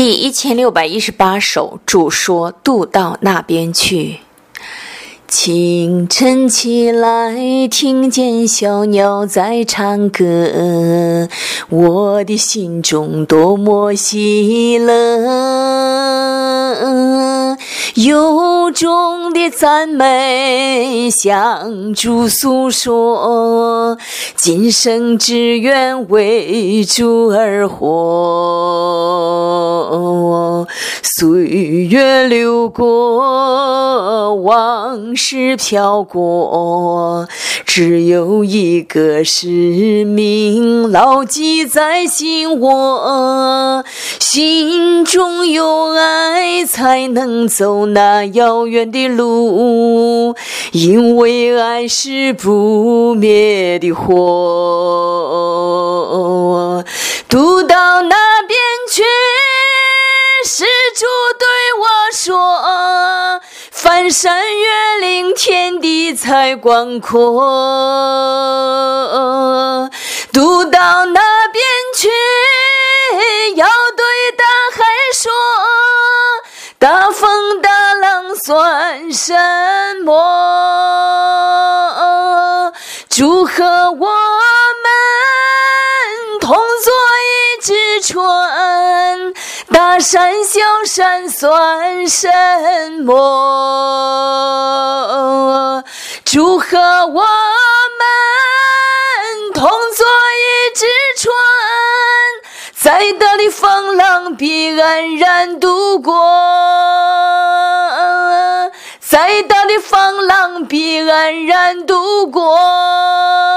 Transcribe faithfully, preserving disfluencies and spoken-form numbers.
第一千六百一十八首主说渡到那边去。清晨起来，听见小鸟在唱歌，我的心中多么喜乐，由衷的赞美向主诉说，今生只愿为主而活。岁月流过，往事飘过，只有一个使命牢记在心窝，心中有爱才能走那遥远的路，因为爱是不灭的火。渡到那边去，施主对我说，翻山越岭，天地才广阔。渡到那边去，要对大海说，大风大浪算什么？主和我们同坐一只船，大山小山算什么？主和我们同坐一只船，再大的风浪必安然度过，再大的风浪必安然度过。